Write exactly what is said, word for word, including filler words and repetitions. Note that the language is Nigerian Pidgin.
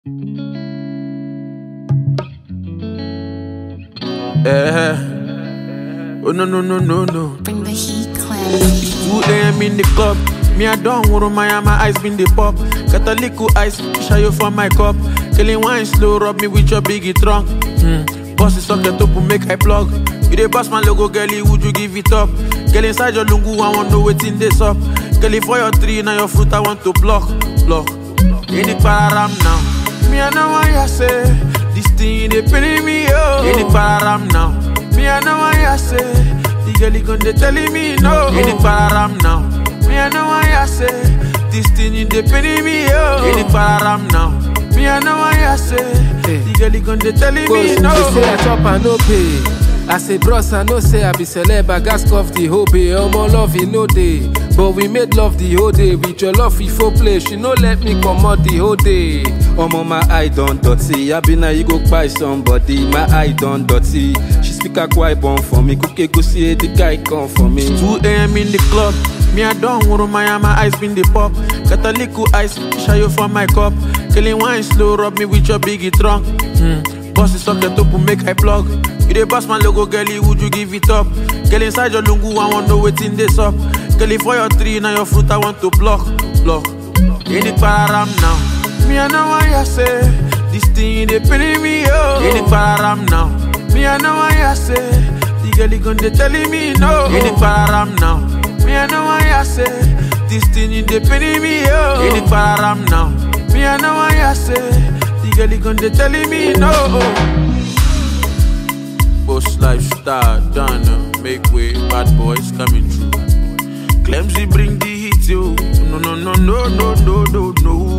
Yeah. Oh no no no no no. Bring the heat, clan. It's two a m in the club. Me I don't want my my eyes been the pop. Got a little ice, show you for my cup. Killing wine slow, rub me with your biggie trunk. Hmm. Boss is up the top to make I plug. You the boss my logo, girlie, would you give it up? Girl inside your lungu, I want know what's in this up. Girlie for your tree, now your fruit I want to block, block. In the pararam now. Me I know what you say. This thing they paying me oh. In the pararam now. Me I know what you say. The girl gon' they telling me no. In the pararam now. Me I know what you say. This thing they paying me oh. In the pararam now. Me I know what you say. The girl gon' they telling me no. They say I chop and no pay. I say bros I know say I be celeb. I gas off the whole bay. Omo love you no day. But we made love the whole day. With your love we for play. She no let me come out the whole day. Omo my eye don't dirty. I be now you go buy somebody. My eye don't dirty. She speak a quiet born for me. Cookie go see the guy come for me. two a m in the club. Me I don't want my my eyes been the pop. Got a little ice, show you for my cup. Killing wine slow, rub me with your biggie trunk. Hmm. Boss is up the top to make I plug. You the boss my logo, girlie, would you give it up? Girl inside your lungu, I want know what's in this up. Girlie for your tree, now your fruit I want to block, block. In the pararam now. Me I know what you say. This thing they paying me oh. In the pararam now. Me I know what you say. The girl gon' they telling me no. In the pararam now. Me I know what you say. This thing they paying me oh. In the pararam now. Me I know what you say. The girl gon' they telling me no. Boss lifestyle done, uh, make way, bad boys coming through. Clemsy bring the heat, yo. No no no no no no no no.